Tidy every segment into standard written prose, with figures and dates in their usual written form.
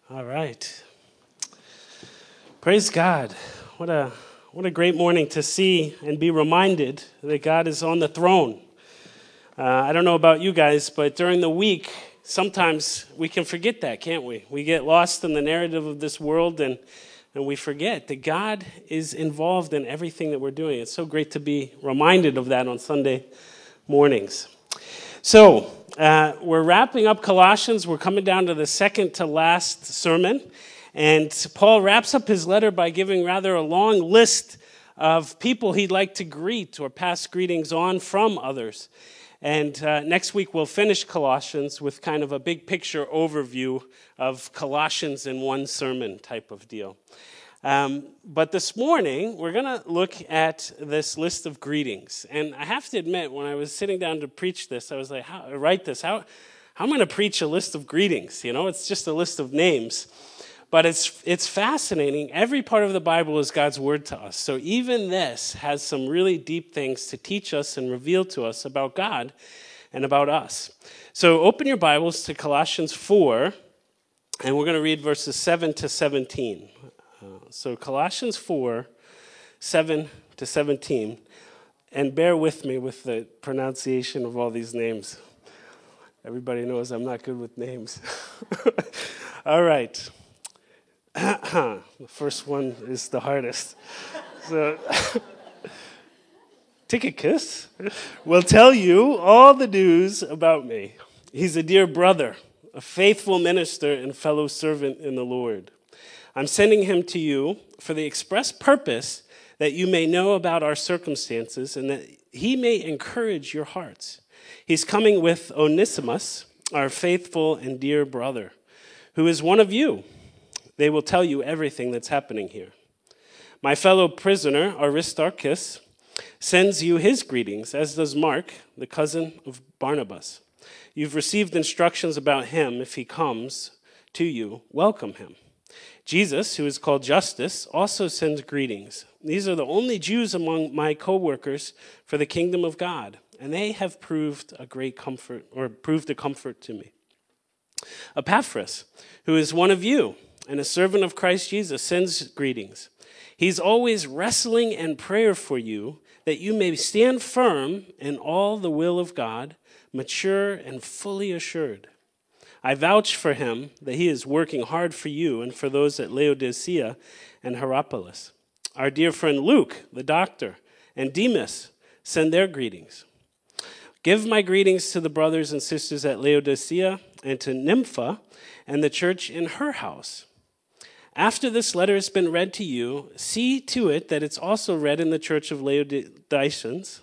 All right. Praise God. What a great morning to see and be reminded that God is on the throne. I don't know about you guys, but during the week, sometimes we can forget that, can't we? We get lost in the narrative of this world and we forget that God is involved in everything that we're doing. It's so great to be reminded of that on Sunday mornings. So, we're wrapping up Colossians. We're coming down to the second to last sermon. And Paul wraps up his letter by giving rather a long list of people he'd like to greet or pass greetings on from others. And next week we'll finish Colossians with kind of a big picture overview of Colossians in one sermon type of deal. But this morning, we're going to look at this list of greetings. And I have to admit, when I was sitting down to preach this, I was like, how am I going to preach a list of greetings? You know, it's just a list of names. But it's fascinating. Every part of the Bible is God's word to us. So even this has some really deep things to teach us and reveal to us about God and about us. So open your Bibles to Colossians 4, and we're going to read verses 7 to 17. So Colossians 4, 7 to 17. And bear with me with the pronunciation of all these names. Everybody knows I'm not good with names. All right. The first one is the hardest. So, Tychicus will tell you all the news about me. He's a dear brother, a faithful minister and fellow servant in the Lord. I'm sending him to you for the express purpose that you may know about our circumstances and that he may encourage your hearts. He's coming with Onesimus, our faithful and dear brother, who is one of you. They will tell you everything that's happening here. My fellow prisoner, Aristarchus, sends you his greetings, as does Mark, the cousin of Barnabas. You've received instructions about him. If he comes to you, welcome him. Jesus, who is called Justus, also sends greetings. These are the only Jews among my co-workers for the kingdom of God, and they have proved a comfort to me. Epaphras, who is one of you and a servant of Christ Jesus, sends greetings. He's always wrestling in prayer for you, that you may stand firm in all the will of God, mature and fully assured. I vouch for him that he is working hard for you and for those at Laodicea and Hierapolis. Our dear friend Luke, the doctor, and Demas send their greetings. Give my greetings to the brothers and sisters at Laodicea and to Nympha and the church in her house. After this letter has been read to you, see to it that it's also read in the church of Laodiceans,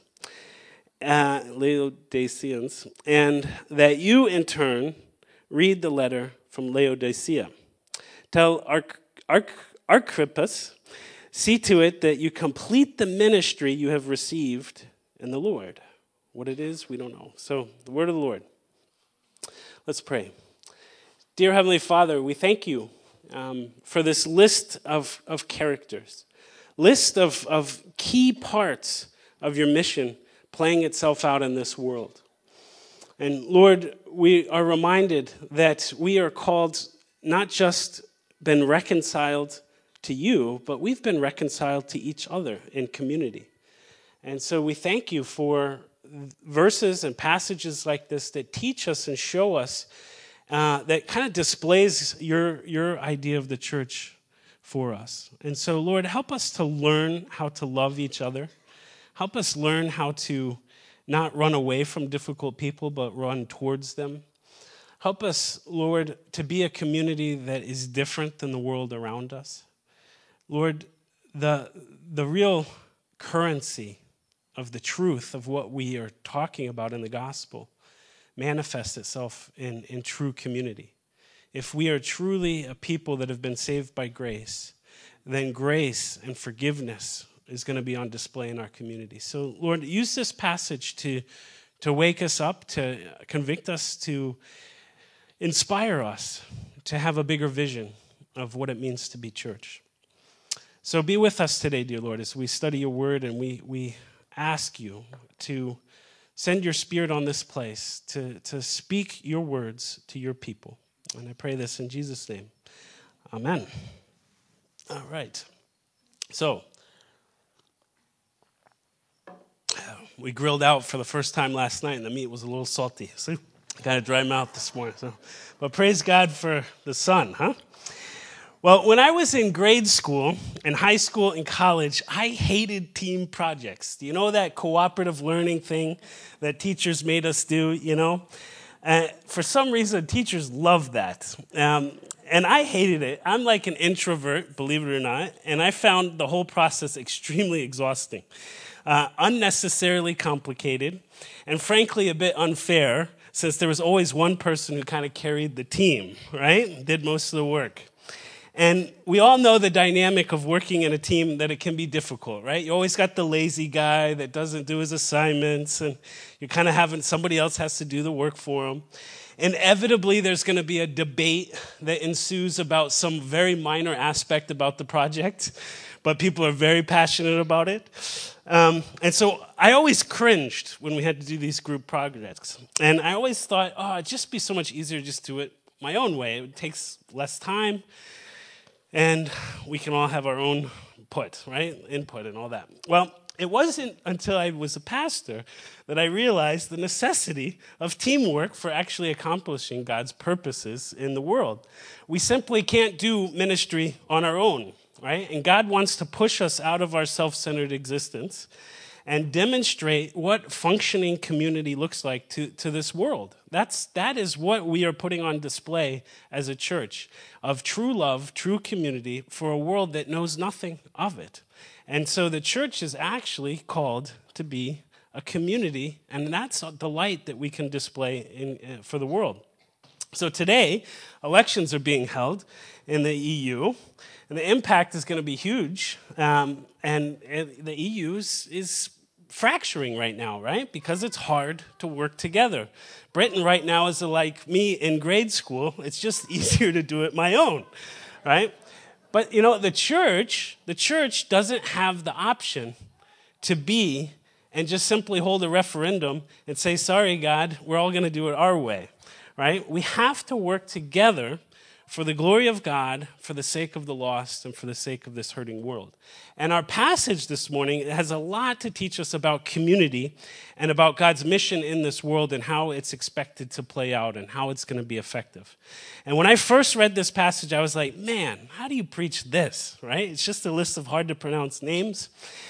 and that you in turn read the letter from Laodicea. Tell Archippus, see to it that you complete the ministry you have received in the Lord. What it is, we don't know. So, the word of the Lord. Let's pray. Dear Heavenly Father, we thank you for this list of characters, list of key parts of your mission playing itself out in this world. And Lord, we are reminded that we are called not just been reconciled to you, but we've been reconciled to each other in community. And so we thank you for verses and passages like this that teach us and show us, that kind of displays your idea of the church for us. And so, Lord, help us to learn how to love each other. Help us learn how to not run away from difficult people, but run towards them. Help us, Lord, to be a community that is different than the world around us. Lord, the real currency of the truth of what we are talking about in the gospel manifests itself in true community. If we are truly a people that have been saved by grace, then grace and forgiveness is going to be on display in our community. So, Lord, use this passage to wake us up, to convict us, to inspire us to have a bigger vision of what it means to be church. So be with us today, dear Lord, as we study your word, and we ask you to send your Spirit on this place to speak your words to your people. And I pray this in Jesus' name. Amen. All right. So, we grilled out for the first time last night, and the meat was a little salty. So, got a dry mouth this morning. But praise God for the sun, huh? Well, when I was in grade school, in high school, and college, I hated team projects. Do you know that cooperative learning thing that teachers made us do, For some reason, teachers loved that. And I hated it. I'm like an introvert, believe it or not, and I found the whole process extremely exhausting, unnecessarily complicated, and frankly a bit unfair, since there was always one person who kind of carried the team, right? Did most of the work. And we all know the dynamic of working in a team, that it can be difficult, right? You always got the lazy guy that doesn't do his assignments, and you're kind of having somebody else has to do the work for him. Inevitably, there's going to be a debate that ensues about some very minor aspect about the project, but people are very passionate about it. And so I always cringed when we had to do these group projects. And I always thought, it'd just be so much easier to just do it my own way. It takes less time. And we can all have our own input and all that. Well, it wasn't until I was a pastor that I realized the necessity of teamwork for actually accomplishing God's purposes in the world. We simply can't do ministry on our own, right? And God wants to push us out of our self-centered existence and demonstrate what functioning community looks like to this world. That is what we are putting on display as a church, of true love, true community for a world that knows nothing of it. And so the church is actually called to be a community, and that's the light that we can display for the world. So today, elections are being held in the EU, and the impact is going to be huge. And the EU is fracturing right now, right? Because it's hard to work together. Britain right now is like me in grade school. It's just easier to do it my own, right? But, the church doesn't have the option to be and just simply hold a referendum and say, sorry, God, we're all going to do it our way, right? We have to work together for the glory of God, for the sake of the lost, and for the sake of this hurting world. And our passage this morning has a lot to teach us about community and about God's mission in this world and how it's expected to play out and how it's going to be effective. And when I first read this passage, I was like, man, how do you preach this, right? It's just a list of hard-to-pronounce names.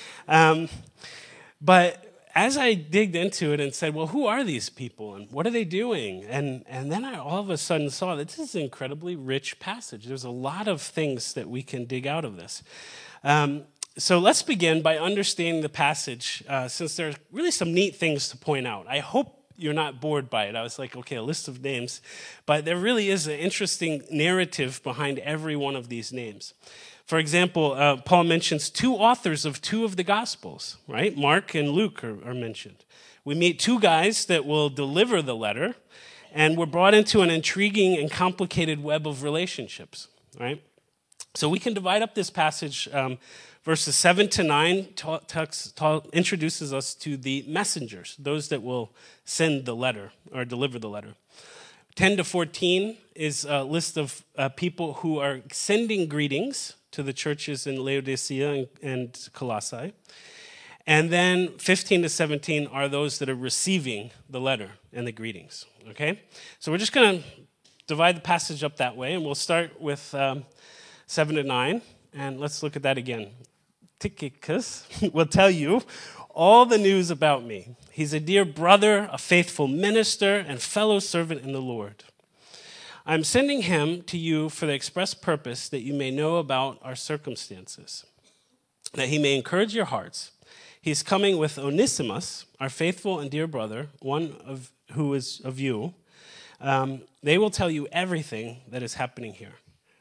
But as I digged into it and said, well, who are these people and what are they doing? And then I all of a sudden saw that this is an incredibly rich passage. There's a lot of things that we can dig out of this. So let's begin by understanding the passage, since there are really some neat things to point out. I hope you're not bored by it. I was like, okay, a list of names. But there really is an interesting narrative behind every one of these names. For example, Paul mentions two authors of two of the Gospels, right? Mark and Luke are mentioned. We meet two guys that will deliver the letter, and we're brought into an intriguing and complicated web of relationships, right? So we can divide up this passage. Verses 7 to 9 introduces us to the messengers, those that will send the letter or deliver the letter. 10 to 14 is a list of people who are sending greetings to the churches in Laodicea and Colossae. And then 15 to 17 are those that are receiving the letter and the greetings, okay? So we're just going to divide the passage up that way, and we'll start with 7 to 9, and let's look at that again. Tychicus will tell you all the news about me. He's a dear brother, a faithful minister, and fellow servant in the Lord. I'm sending him to you for the express purpose that you may know about our circumstances, that he may encourage your hearts. He's coming with Onesimus, our faithful and dear brother, who is of you. They will tell you everything that is happening here.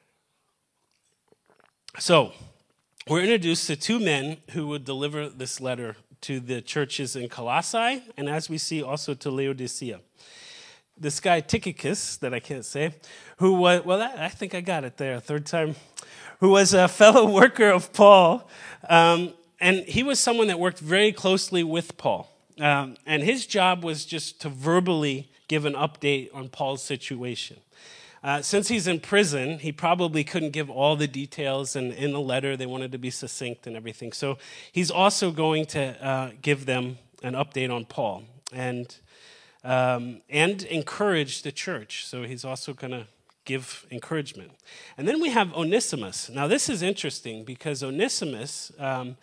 So, we're introduced to two men who would deliver this letter to the churches in Colossae, and as we see, also to Laodicea. This guy, Tychicus, that I can't say, who was, I think I got it there, third time, who was a fellow worker of Paul, and he was someone that worked very closely with Paul. And his job was just to verbally give an update on Paul's situation. Since he's in prison, he probably couldn't give all the details, and in the letter they wanted to be succinct and everything. So he's also going to give them an update on Paul and encourage the church. So he's also going to give encouragement. And then we have Onesimus. Now this is interesting because Onesimus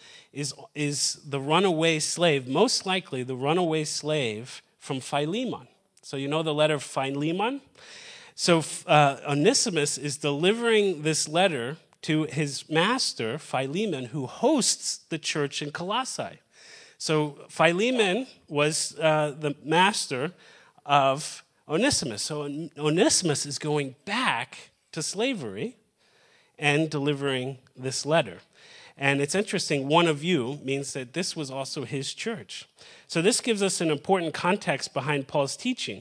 is the runaway slave, most likely the runaway slave from Philemon. So you know the letter of Philemon? So Onesimus is delivering this letter to his master, Philemon, who hosts the church in Colossae. So Philemon was the master of Onesimus. So Onesimus is going back to slavery and delivering this letter. And it's interesting, one of you means that this was also his church. So this gives us an important context behind Paul's teaching.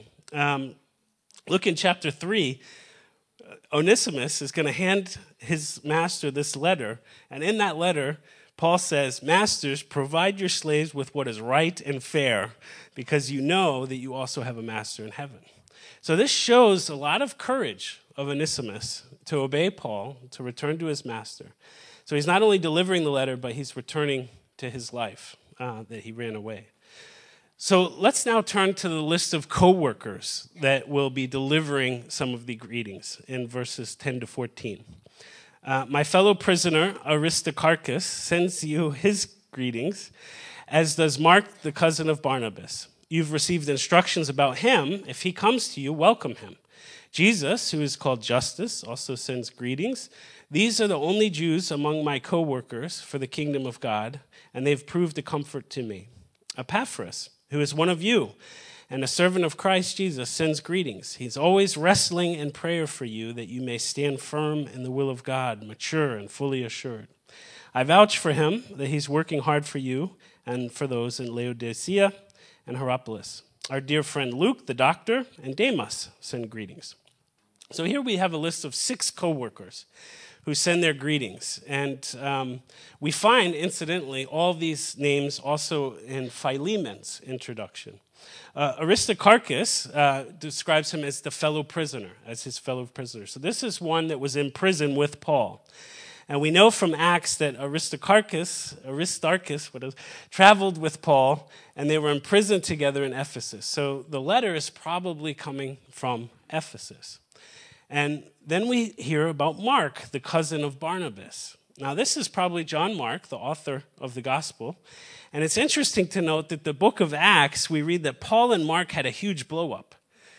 Look in chapter 3, Onesimus is going to hand his master this letter, and in that letter, Paul says, "Masters, provide your slaves with what is right and fair, because you know that you also have a master in heaven." So this shows a lot of courage of Onesimus to obey Paul, to return to his master. So he's not only delivering the letter, but he's returning to his life that he ran away. So let's now turn to the list of co-workers that will be delivering some of the greetings in verses 10 to 14. My fellow prisoner, Aristarchus, sends you his greetings, as does Mark, the cousin of Barnabas. You've received instructions about him. If he comes to you, welcome him. Jesus, who is called Justus, also sends greetings. These are the only Jews among my co-workers for the kingdom of God, and they've proved a comfort to me. Epaphras, who is one of you and a servant of Christ Jesus, sends greetings. He's always wrestling in prayer for you that you may stand firm in the will of God, mature and fully assured. I vouch for him that he's working hard for you and for those in Laodicea and Hierapolis. Our dear friend Luke, the doctor, and Demas send greetings. So here we have a list of 6 co-workers who send their greetings. And we find, incidentally, all these names also in Philemon's introduction. Aristarchus describes him as the fellow prisoner, as his fellow prisoner. So this is one that was in prison with Paul. And we know from Acts that Aristarchus traveled with Paul, and they were imprisoned together in Ephesus. So the letter is probably coming from Ephesus. And then we hear about Mark, the cousin of Barnabas. Now, this is probably John Mark, the author of the gospel. And it's interesting to note that the book of Acts, we read that Paul and Mark had a huge blow-up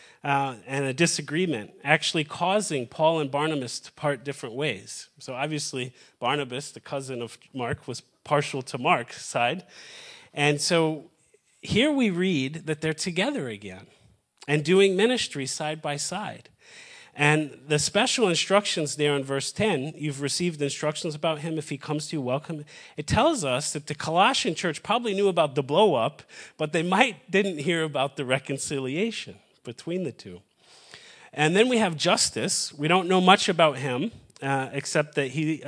and a disagreement, actually causing Paul and Barnabas to part different ways. So obviously, Barnabas, the cousin of Mark, was partial to Mark's side. And so here we read that they're together again and doing ministry side by side. And the special instructions there in verse 10, you've received instructions about him. If he comes to you, welcome. It tells us that the Colossian church probably knew about the blow-up, but they didn't hear about the reconciliation between the two. And then we have Justus. We don't know much about him, except that he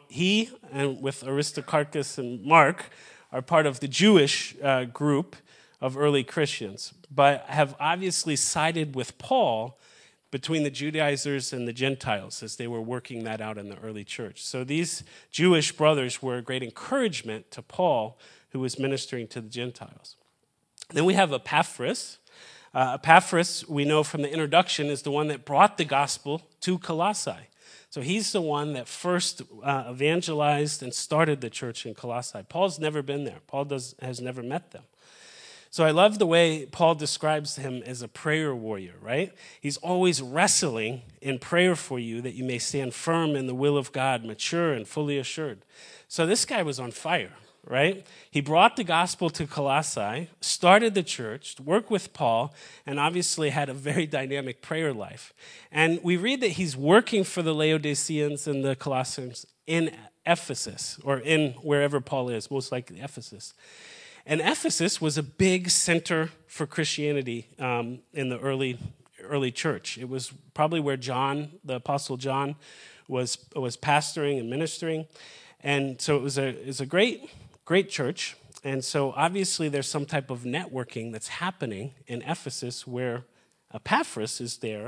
and with Aristarchus and Mark are part of the Jewish group of early Christians, but have obviously sided with Paul between the Judaizers and the Gentiles as they were working that out in the early church. So these Jewish brothers were a great encouragement to Paul, who was ministering to the Gentiles. Then we have Epaphras. Epaphras, we know from the introduction, is the one that brought the gospel to Colossae. So he's the one that first evangelized and started the church in Colossae. Paul's never been there. Paul has never met them. So I love the way Paul describes him as a prayer warrior, right? He's always wrestling in prayer for you that you may stand firm in the will of God, mature and fully assured. So this guy was on fire, right? He brought the gospel to Colossae, started the church, worked with Paul, and obviously had a very dynamic prayer life. And we read that he's working for the Laodiceans and the Colossians in Ephesus, or in wherever Paul is, most likely Ephesus. And Ephesus was a big center for Christianity in the early church. It was probably where John, the Apostle John, was pastoring and ministering. And so it was a great church. And so obviously there's some type of networking that's happening in Ephesus where Epaphras is there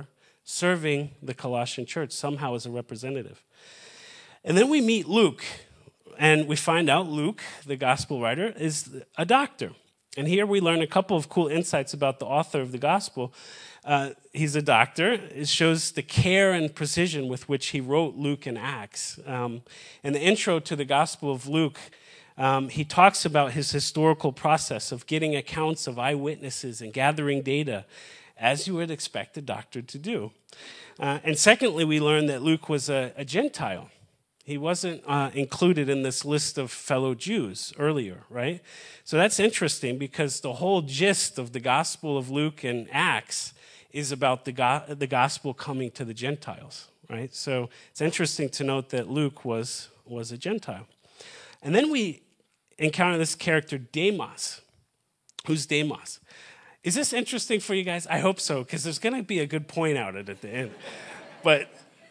serving the Colossian church somehow as a representative. And then we meet Luke, and we find out Luke, the gospel writer, is a doctor. And here we learn a couple of cool insights about the author of the gospel. He's a doctor. It shows the care and precision with which he wrote Luke and Acts. In the intro to the Gospel of Luke, he talks about his historical process of getting accounts of eyewitnesses and gathering data, as you would expect a doctor to do. And secondly, we learn that Luke was a Gentile. He wasn't included in this list of fellow Jews earlier, right? So that's interesting because the whole gist of the Gospel of Luke and Acts is about the gospel coming to the Gentiles, right? So it's interesting to note that Luke was a Gentile. And then we encounter this character, Demas. Who's Demas? Is this interesting for you guys? I hope so, because there's going to be a good point out at the end. But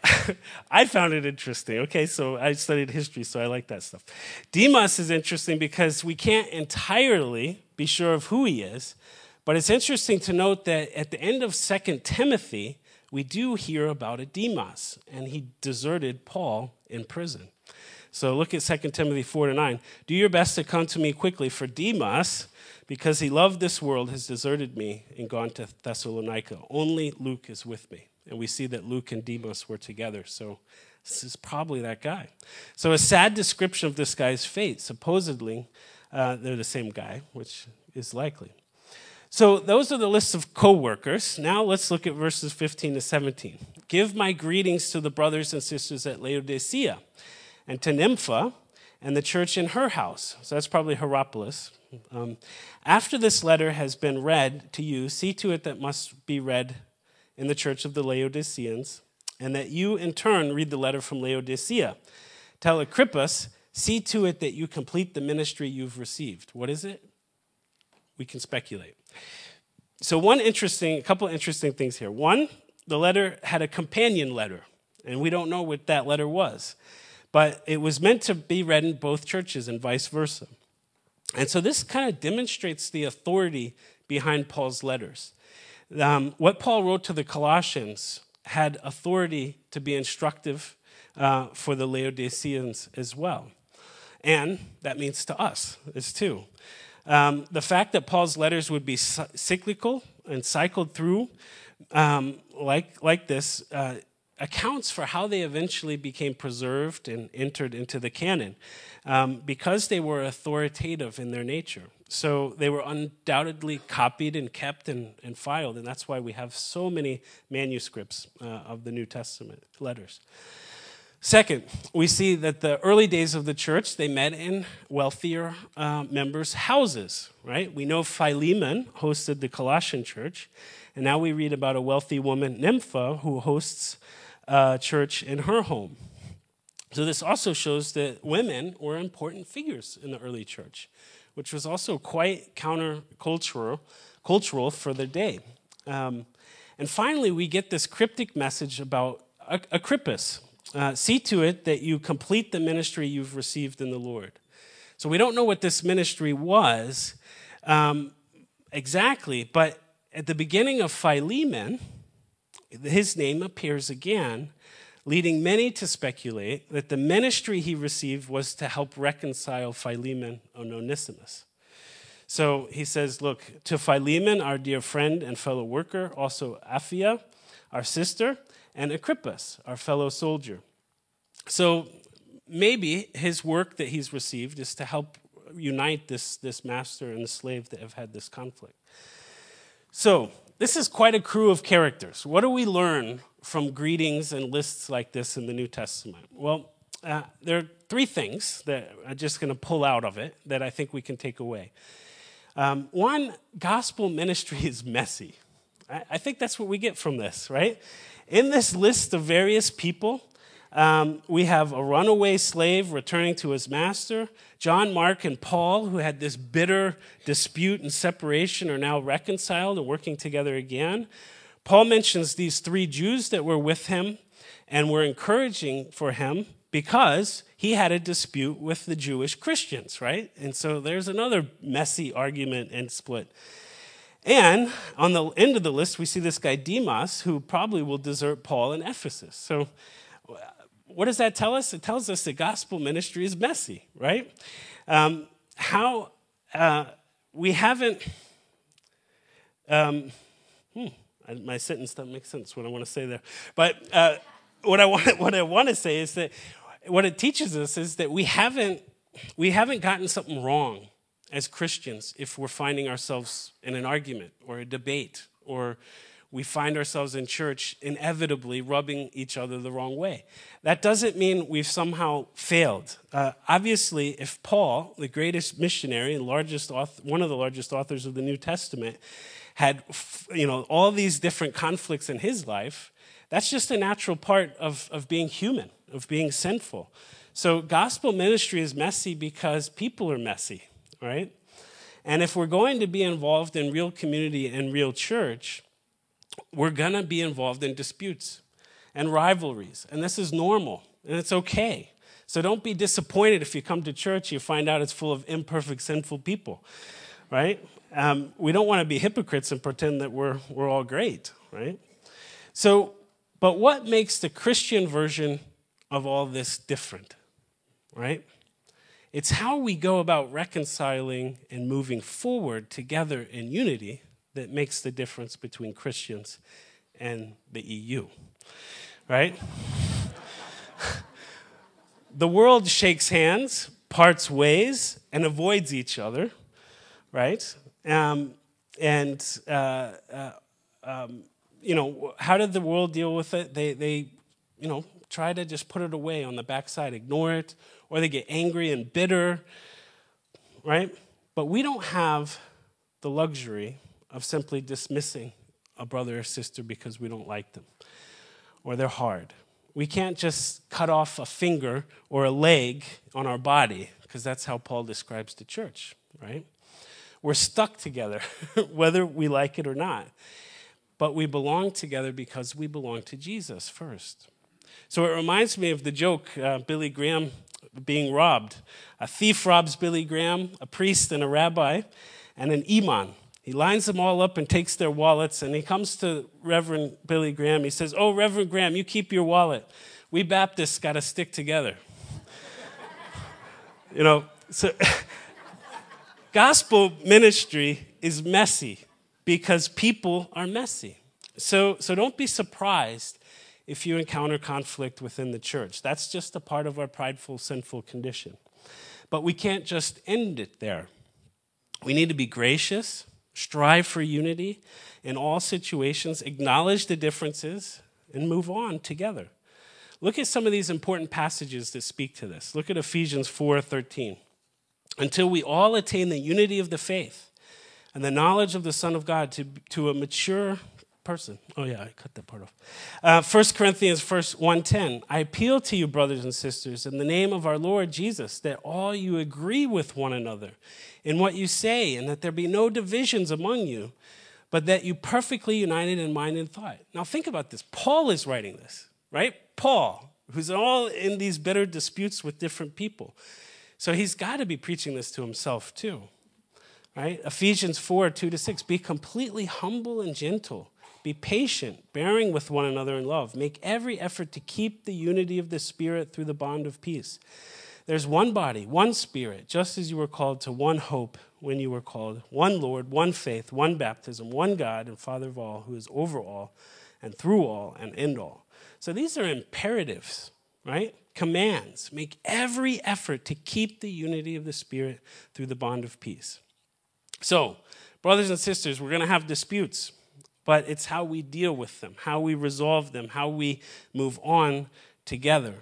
I found it interesting. Okay, so I studied history, so I like that stuff. Demas is interesting because we can't entirely be sure of who he is, but it's interesting to note that at the end of 2 Timothy, we do hear about a Demas, and he deserted Paul in prison. So look at 2 Timothy 4-9. Do your best to come to me quickly, for Demas, because he loved this world, has deserted me and gone to Thessalonica. Only Luke is with me. And we see that Luke and Demas were together, so this is probably that guy. So a sad description of this guy's fate. Supposedly, they're the same guy, which is likely. So those are the lists of co-workers. Now let's look at verses 15 to 17. Give my greetings to the brothers and sisters at Laodicea, and to Nympha, and the church in her house. So that's probably Hierapolis. After this letter has been read to you, see to it that must be read in the church of the Laodiceans, and that you in turn read the letter from Laodicea. Tell Archippus, see to it that you complete the ministry you've received. What is it? We can speculate. So a couple interesting things here. One, the letter had a companion letter, and we don't know what that letter was. But it was meant to be read in both churches and vice versa. And so this kind of demonstrates the authority behind Paul's letters. What Paul wrote to the Colossians had authority to be instructive for the Laodiceans as well. And that means to us as too. The fact that Paul's letters would be cyclical and cycled through like this accounts for how they eventually became preserved and entered into the canon because they were authoritative in their nature. So they were undoubtedly copied and kept and filed, and that's why we have so many manuscripts of the New Testament letters. Second, we see that the early days of the church, they met in wealthier members' houses, right? We know Philemon hosted the Colossian church, and now we read about a wealthy woman, Nympha, who hosts a church in her home. So this also shows that women were important figures in the early church, which was also quite countercultural for the day. And finally, we get this cryptic message about Archippus. See to it that you complete the ministry you've received in the Lord. So we don't know what this ministry was exactly, but at the beginning of Philemon, his name appears again, leading many to speculate that the ministry he received was to help reconcile Philemon and Onesimus. So he says, look, to Philemon, our dear friend and fellow worker, also Apphia, our sister, and Archippus, our fellow soldier. So maybe his work that he's received is to help unite this master and the slave that have had this conflict. So this is quite a crew of characters. What do we learn from greetings and lists like this in the New Testament? Well, there are three things that I'm just going to pull out of it that I think we can take away. One, gospel ministry is messy. I think that's what we get from this, right? In this list of various people, we have a runaway slave returning to his master. John, Mark, and Paul, who had this bitter dispute and separation, are now reconciled and working together again. Paul mentions these three Jews that were with him and were encouraging for him because he had a dispute with the Jewish Christians, right? And so there's another messy argument and split. And on the end of the list, we see this guy Demas, who probably will desert Paul in Ephesus. So what does that tell us? It tells us that gospel ministry is messy, right? We haven't... my sentence doesn't make sense, what I want to say there. But what I want to say is that what it teaches us is that we haven't gotten something wrong as Christians if we're finding ourselves in an argument or a debate, or we find ourselves in church inevitably rubbing each other the wrong way. That doesn't mean we've somehow failed. Obviously, if Paul, the greatest missionary and one of the largest authors of the New Testament, had all these different conflicts in his life, that's just a natural part of being human, of being sinful. So gospel ministry is messy because people are messy, right? And if we're going to be involved in real community and real church, we're going to be involved in disputes and rivalries. And this is normal, and it's okay. So don't be disappointed if you come to church, you find out it's full of imperfect, sinful people, right? We don't want to be hypocrites and pretend that we're all great, right? So, but what makes the Christian version of all this different, right? It's how we go about reconciling and moving forward together in unity that makes the difference between Christians and the EU, right? The world shakes hands, parts ways, and avoids each other, right? How did the world deal with it? They try to just put it away on the backside, ignore it, or they get angry and bitter, right? But we don't have the luxury of simply dismissing a brother or sister because we don't like them or they're hard. We can't just cut off a finger or a leg on our body, because that's how Paul describes the church, right? We're stuck together, whether we like it or not. But we belong together because we belong to Jesus first. So it reminds me of the joke, Billy Graham being robbed. A thief robs Billy Graham, a priest and a rabbi, and an imam. He lines them all up and takes their wallets, and he comes to Reverend Billy Graham. He says, "Oh, Reverend Graham, you keep your wallet. We Baptists got to stick together." So gospel ministry is messy because people are messy. So don't be surprised if you encounter conflict within the church. That's just a part of our prideful, sinful condition. But we can't just end it there. We need to be gracious, strive for unity in all situations, acknowledge the differences, and move on together. Look at some of these important passages that speak to this. Look at Ephesians 4:13. Until we all attain the unity of the faith and the knowledge of the Son of God to a mature person. Oh yeah, I cut that part off. 1 Corinthians 1:10. I appeal to you, brothers and sisters, in the name of our Lord Jesus, that all you agree with one another in what you say, and that there be no divisions among you, but that you perfectly united in mind and thought. Now think about this. Paul is writing this, right? Paul, who's all in these bitter disputes with different people. So he's got to be preaching this to himself too, right? Ephesians 4:2-6. Be completely humble and gentle. Be patient, bearing with one another in love. Make every effort to keep the unity of the Spirit through the bond of peace. There's one body, one Spirit, just as you were called to one hope when you were called, one Lord, one faith, one baptism, one God and Father of all, who is over all and through all and in all. So these are imperatives, right? Commands. Make every effort to keep the unity of the Spirit through the bond of peace. So, brothers and sisters, we're going to have disputes, but it's how we deal with them, how we resolve them, how we move on together.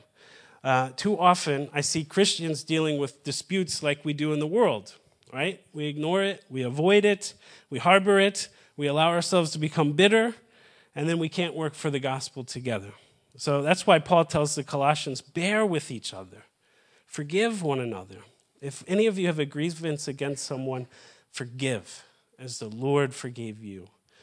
Too often, I see Christians dealing with disputes like we do in the world, right? We ignore it, we avoid it, we harbor it, we allow ourselves to become bitter, and then we can't work for the gospel together. So that's why Paul tells the Colossians, bear with each other, forgive one another. If any of you have a grievance against someone, forgive as the Lord forgave you.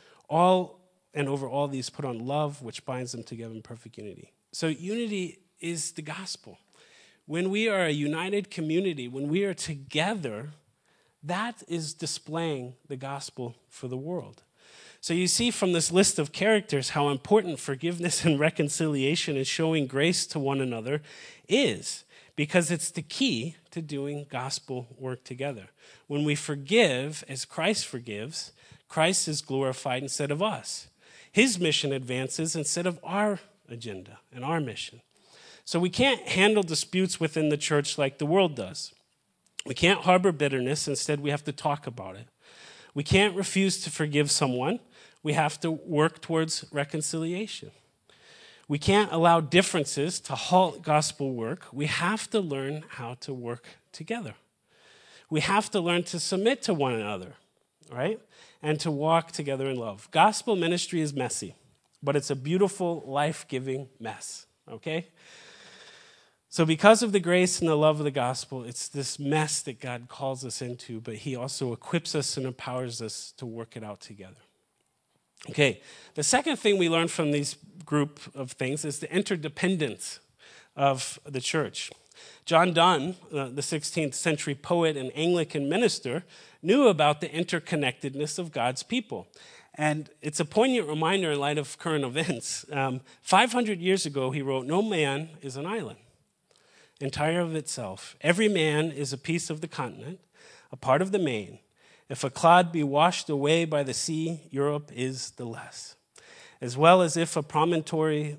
All and over all these put on love, which binds them together in perfect unity. So unity is the gospel. When we are a united community, when we are together, That is displaying the gospel for the world. So you see from this list of characters how important forgiveness and reconciliation and showing grace to one another is, because it's the key to doing gospel work together. When we forgive as Christ forgives, Christ is glorified instead of us. His mission advances instead of our agenda and our mission. So we can't handle disputes within the church like the world does. We can't harbor bitterness. Instead, we have to talk about it. We can't refuse to forgive someone. We have to work towards reconciliation. We can't allow differences to halt gospel work. We have to learn how to work together. We have to learn to submit to one another, right? And to walk together in love. Gospel ministry is messy, but it's a beautiful, life-giving mess, okay? So because of the grace and the love of the gospel, it's this mess that God calls us into, but he also equips us and empowers us to work it out together. Okay, the second thing we learn from these group of things is the interdependence of the church. John Donne, the 16th century poet and Anglican minister, knew about the interconnectedness of God's people. And it's a poignant reminder in light of current events. 500 years ago, he wrote, "No man is an island, entire of itself. Every man is a piece of the continent, a part of the main. If a clod be washed away by the sea, Europe is the less. As well as if a promontory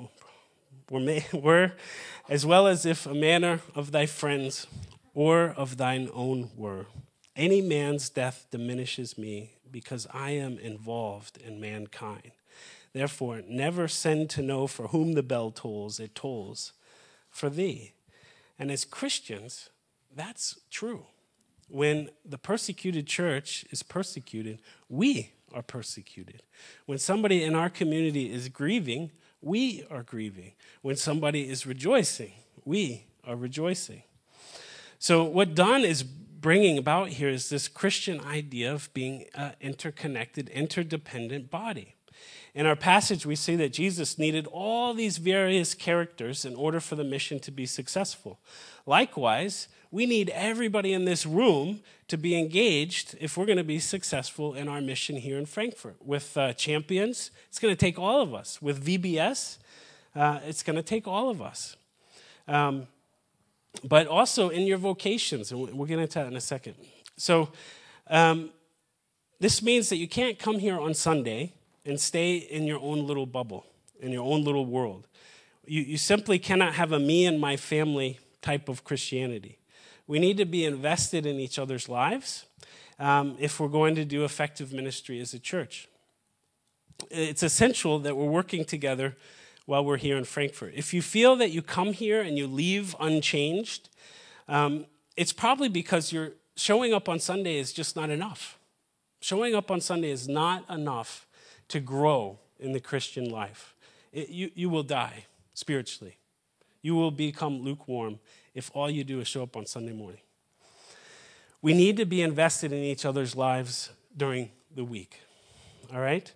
were, as well as if a manner of thy friends or of thine own were. Any man's death diminishes me, because I am involved in mankind. Therefore, never send to know for whom the bell tolls, it tolls for thee." And as Christians, that's true. When the persecuted church is persecuted, we are persecuted. When somebody in our community is grieving, we are grieving. When somebody is rejoicing, we are rejoicing. So what Don is bringing about here is this Christian idea of being an interconnected, interdependent body. In our passage, we see that Jesus needed all these various characters in order for the mission to be successful. Likewise, we need everybody in this room to be engaged if we're going to be successful in our mission here in Frankfurt. With Champions, it's going to take all of us. With VBS, it's going to take all of us. But also in your vocations, and we'll get into that in a second. So this means that you can't come here on Sunday and stay in your own little bubble, in your own little world. You simply cannot have a me and my family type of Christianity. We need to be invested in each other's lives if we're going to do effective ministry as a church. It's essential that we're working together while we're here in Frankfurt. If you feel that you come here and you leave unchanged, it's probably because you're showing up on Sunday is just not enough. Showing up on Sunday is not enough to grow in the Christian life. You will die spiritually. You will become lukewarm if all you do is show up on Sunday morning. We need to be invested in each other's lives during the week, all right?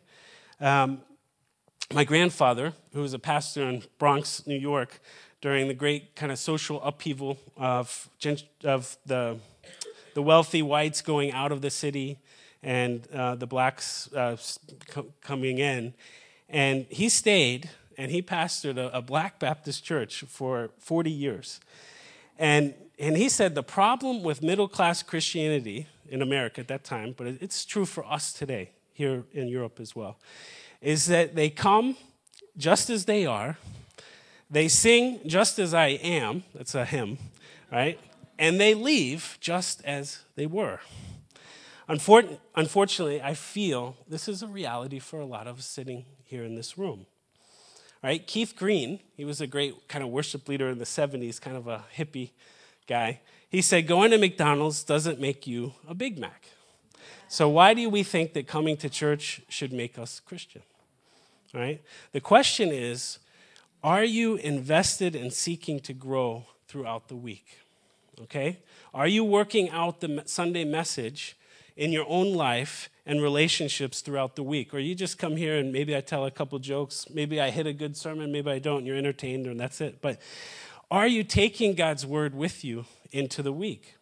My grandfather, who was a pastor in Bronx, New York, during the great kind of social upheaval of the wealthy whites going out of the city and the blacks coming in, and he stayed and he pastored a black Baptist church for 40 years. And he said the problem with middle-class Christianity in America at that time, but it's true for us today, here in Europe as well, is that they come just as they are, they sing just as I am, that's a hymn, right? And they leave just as they were. Unfortunately, I feel this is a reality for a lot of us sitting here in this room. Right? Keith Green, he was a great kind of worship leader in the 70s, kind of a hippie guy. He said, going to McDonald's doesn't make you a Big Mac. So why do we think that coming to church should make us Christian? Right? The question is, are you invested in seeking to grow throughout the week? Okay? Are you working out the Sunday message in your own life and relationships throughout the week? Or you just come here and maybe I tell a couple jokes, maybe I hit a good sermon, maybe I don't, you're entertained and that's it. But are you taking God's word with you into the week?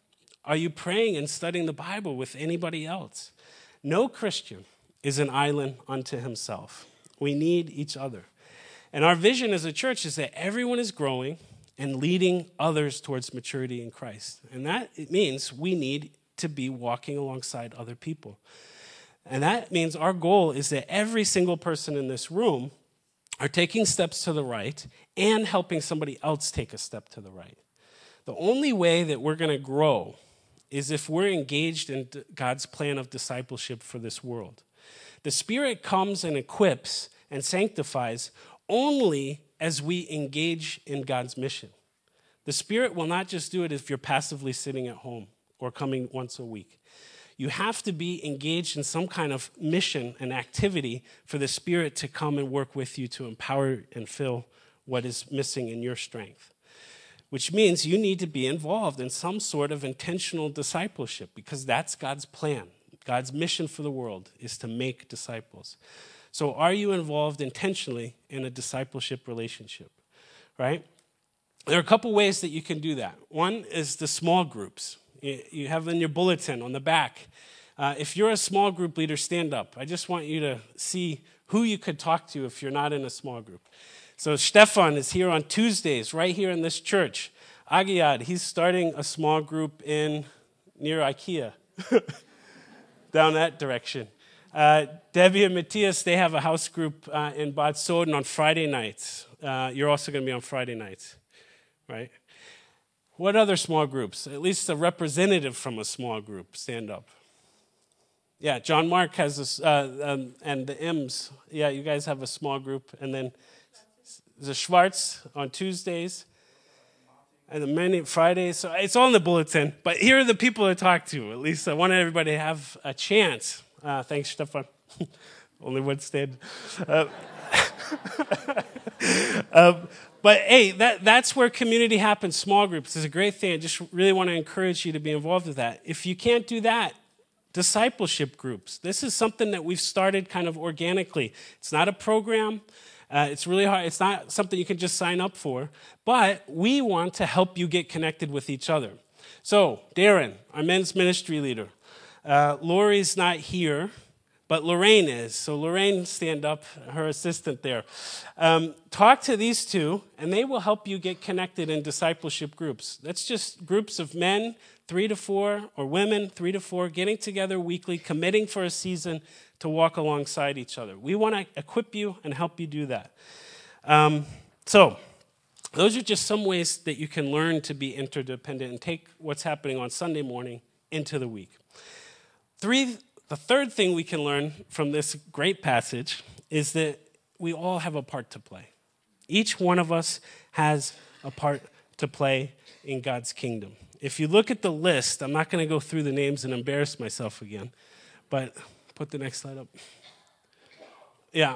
Are you praying and studying the Bible with anybody else? No Christian is an island unto himself. We need each other. And our vision as a church is that everyone is growing and leading others towards maturity in Christ. And that it means we need to be walking alongside other people. And that means our goal is that every single person in this room are taking steps to the right and helping somebody else take a step to the right. The only way that we're going to grow is if we're engaged in God's plan of discipleship for this world. The Spirit comes and equips and sanctifies only as we engage in God's mission. The Spirit will not just do it if you're passively sitting at home or coming once a week. You have to be engaged in some kind of mission and activity for the Spirit to come and work with you to empower and fill what is missing in your strength. Which means you need to be involved in some sort of intentional discipleship because that's God's plan. God's mission for the world is to make disciples. So are you involved intentionally in a discipleship relationship, right? There are a couple ways that you can do that. One is the small groups. You have in your bulletin on the back. If you're a small group leader, stand up. I just want you to see who you could talk to if you're not in a small group. So Stefan is here on Tuesdays, right here in this church. Agiad, he's starting a small group near IKEA, down that direction. Debbie and Matthias, they have a house group in Bad Soden on Friday nights. You're also going to be on Friday nights, right? What other small groups? At least a representative from a small group, stand up. Yeah, John Mark has this, and the M's. Yeah, you guys have a small group. And then the Schwartz on Tuesdays, and the many Fridays. So it's all in the bulletin. But here are the people to talk to. At least I wanted everybody to have a chance. Thanks, Stefan. Only one stand. But hey, that's where community happens, small groups. It's a great thing. I just really want to encourage you to be involved with that. If you can't do that, discipleship groups. This is something that we've started kind of organically. It's not a program. It's really hard. It's not something you can just sign up for. But we want to help you get connected with each other. So, Darren, our men's ministry leader. Lori's not here, but Lorraine is. So Lorraine, stand up, her assistant there. Talk to these two, and they will help you get connected in discipleship groups. That's just groups of men, 3 to 4, or women, 3 to 4, getting together weekly, committing for a season to walk alongside each other. We want to equip you and help you do that. So those are just some ways that you can learn to be interdependent and take what's happening on Sunday morning into the week. The third thing we can learn from this great passage is that we all have a part to play. Each one of us has a part to play in God's kingdom. If you look at the list, I'm not going to go through the names and embarrass myself again, but put the next slide up. Yeah.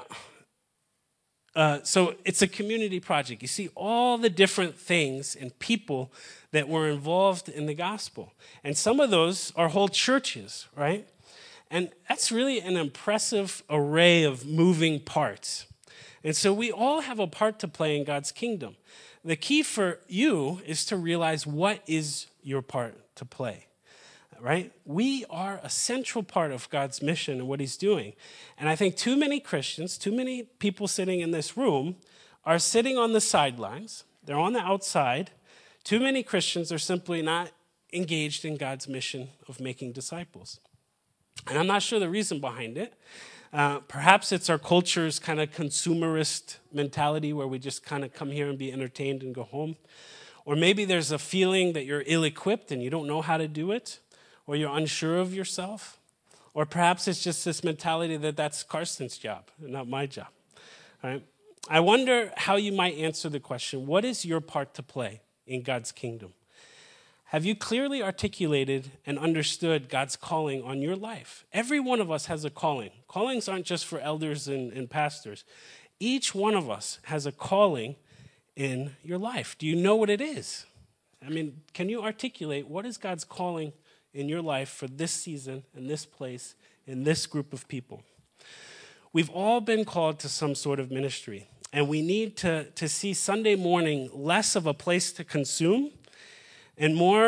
So it's a community project. You see all the different things and people that were involved in the gospel. And some of those are whole churches, right? And that's really an impressive array of moving parts. And so we all have a part to play in God's kingdom. The key for you is to realize what is your part to play, right? We are a central part of God's mission and what he's doing. And I think too many Christians, too many people sitting in this room are sitting on the sidelines. They're on the outside. Too many Christians are simply not engaged in God's mission of making disciples. And I'm not sure the reason behind it. Perhaps it's our culture's kind of consumerist mentality where we just kind of come here and be entertained and go home. Or maybe there's a feeling that you're ill-equipped and you don't know how to do it, or you're unsure of yourself. Or perhaps it's just this mentality that that's Karsten's job and not my job. All right? I wonder how you might answer the question, what is your part to play in God's kingdom? Have you clearly articulated and understood God's calling on your life? Every one of us has a calling. Callings aren't just for elders and pastors. Each one of us has a calling in your life. Do you know what it is? I mean, can you articulate what is God's calling in your life for this season, in this place, in this group of people? We've all been called to some sort of ministry, and we need to see Sunday morning less of a place to consume and more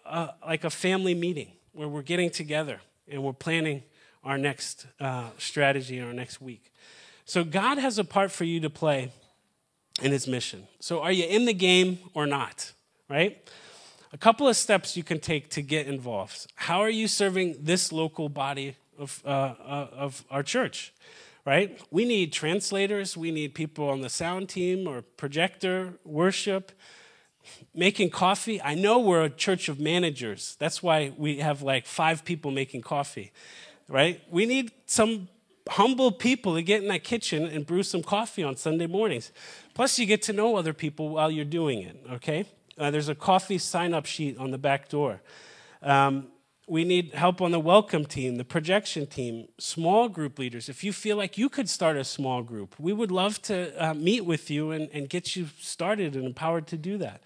like a family meeting where we're getting together and we're planning our next strategy in our next week. So God has a part for you to play in his mission. So are you in the game or not, right? A couple of steps you can take to get involved. How are you serving this local body of our church, right? We need translators. We need people on the sound team or projector, worship, making coffee. I know we're a church of managers. That's why we have like 5 people making coffee, right? We need some humble people to get in that kitchen and brew some coffee on Sunday mornings. Plus, you get to know other people while you're doing it, okay? There's a coffee sign-up sheet on the back door. We need help on the welcome team, the projection team, small group leaders. If you feel like you could start a small group, we would love to meet with you and get you started and empowered to do that.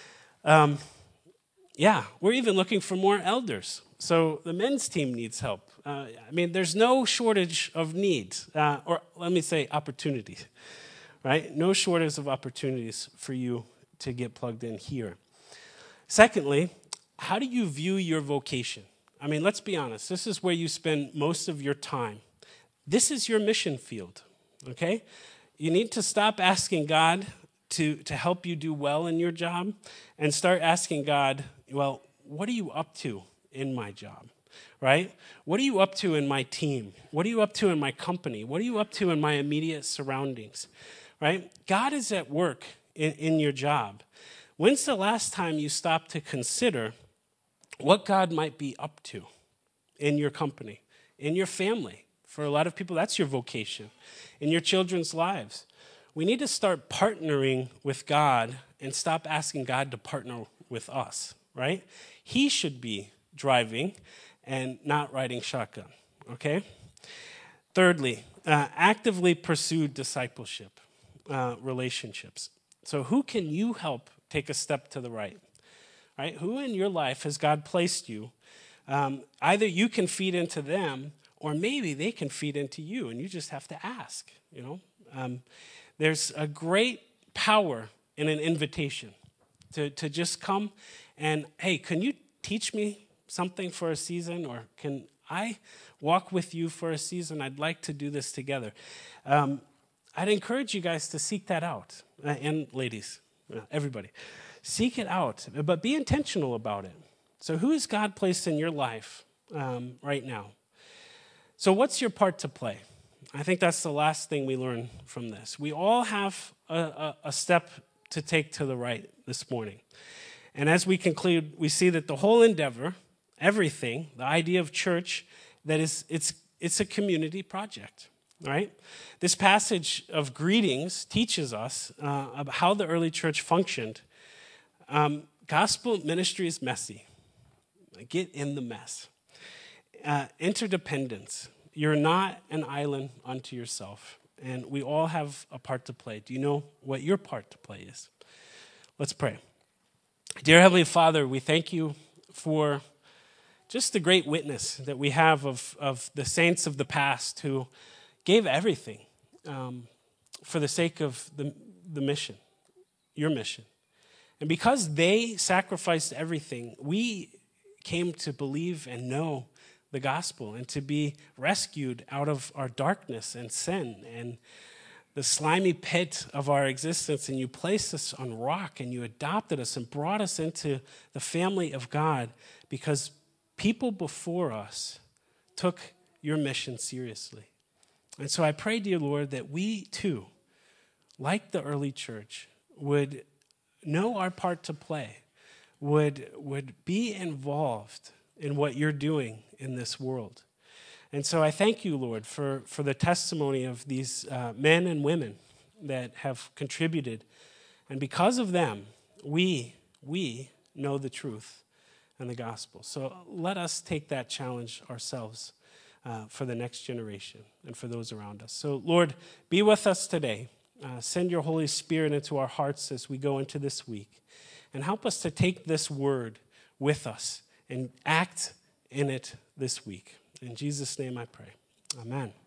We're even looking for more elders. So the men's team needs help. There's no shortage of needs, or let me say opportunities, right? No shortage of opportunities for you to get plugged in here. Secondly, how do you view your vocation? Let's be honest. This is where you spend most of your time. This is your mission field, okay? You need to stop asking God to help you do well in your job and start asking God, well, what are you up to in my job, right? What are you up to in my team? What are you up to in my company? What are you up to in my immediate surroundings, right? God is at work in your job. When's the last time you stopped to consider what God might be up to in your company, in your family? For a lot of people, that's your vocation, in your children's lives. We need to start partnering with God and stop asking God to partner with us, right? He should be driving and not riding shotgun, okay? Thirdly, actively pursue discipleship, relationships. So who can you help take a step to the right? Right? Who in your life has God placed you? Either you can feed into them, or maybe they can feed into you, and you just have to ask. There's a great power in an invitation to just come and, hey, can you teach me something for a season, or can I walk with you for a season? I'd like to do this together. I'd encourage you guys to seek that out, and ladies, everybody. Seek it out, but be intentional about it. So who has God placed in your life right now? So what's your part to play? I think that's the last thing we learn from this. We all have a step to take to the right this morning. And as we conclude, we see that the whole endeavor, everything, the idea of church, that is, it's a community project, right? This passage of greetings teaches us about how the early church functioned. Gospel ministry is messy. Get in the mess. Interdependence. You're not an island unto yourself, and we all have a part to play. Do you know what your part to play is? Let's pray. Dear Heavenly Father, we thank you for just the great witness that we have of the saints of the past who gave everything for the sake of the mission, your mission. And because they sacrificed everything, we came to believe and know the gospel and to be rescued out of our darkness and sin and the slimy pit of our existence. And you placed us on rock and you adopted us and brought us into the family of God because people before us took your mission seriously. And so I pray, dear Lord, that we too, like the early church, would know our part to play, would be involved in what you're doing in this world. And so I thank you, Lord, for the testimony of these men and women that have contributed. And because of them, we know the truth and the gospel. So let us take that challenge ourselves for the next generation and for those around us. So, Lord, be with us today. Send your Holy Spirit into our hearts as we go into this week. And help us to take this word with us and act in it this week. In Jesus' name I pray. Amen.